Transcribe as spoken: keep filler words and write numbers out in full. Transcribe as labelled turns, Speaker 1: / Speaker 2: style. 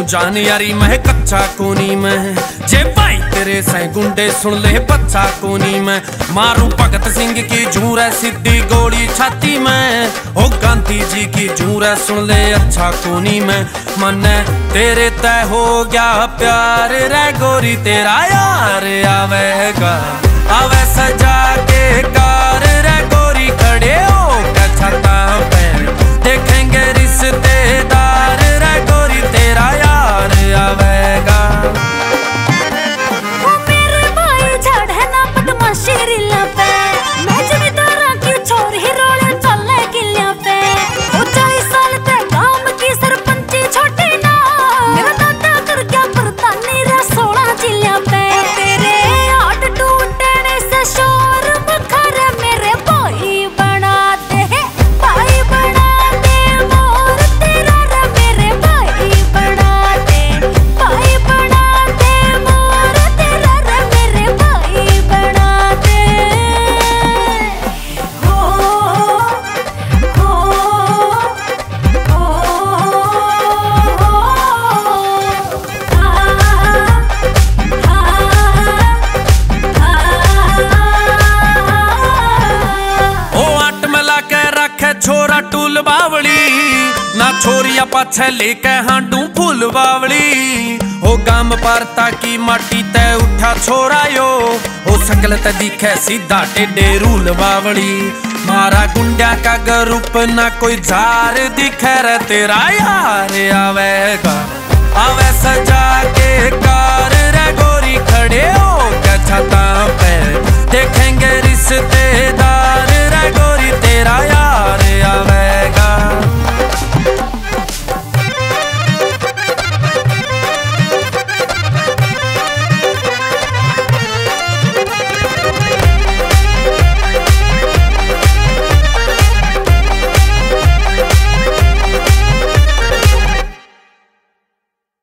Speaker 1: जान यारी मैं कच्चा कोनी मैं, जे भाई तेरे से गुंडे सुन ले बच्चा कोनी मैं। मारू भगत सिंह की झूर है सीधी गोली छाती में, ओ गांधी जी की झूर है सुन ले अच्छा कोनी मैं। मन तेरे तय हो गया प्यार रे गोरी तेरा यार आवेगा, आवे सजा के कार रे गोरी खड़े हो क्या छता पे, देखेंगे रिश्तेदार रे गोरी तेरा यार आवेगा।
Speaker 2: ओ मेरे भाई झाड़ है ना बदमाशी रिला पे, मैं जमींदारा की छोर ही रोले चले किलिया पे। ओ चालीस साल ते गांव की सरपंची छोटी ना, मेरा दादा कर क्या प्रधानी रे सोलह जिलिया पे। तेरे हाथ टूटने से शोर मखर मेरे भाई बना दे, भाई बना दे मोर तेरा रे मेरे भाई बना दे, भाई बना दे मोर तेरा रे मेरे भाई बना दे। हो हो
Speaker 1: ओ आट मिला के रखे छोरा टूल बावली ना, छोरिया पाछे लेके हांडू फूल बावली। ओ गाम पारता की माटी ते उठा छोरा यो, ओ सकल ते दिखे सीधा टेढ़े रूल बावली। मारा गुंडा का ग्रुप ना कोई झार दिखे रे तेरा यार आवेगा, आवे सजा के कार रे गोरी खड़े हो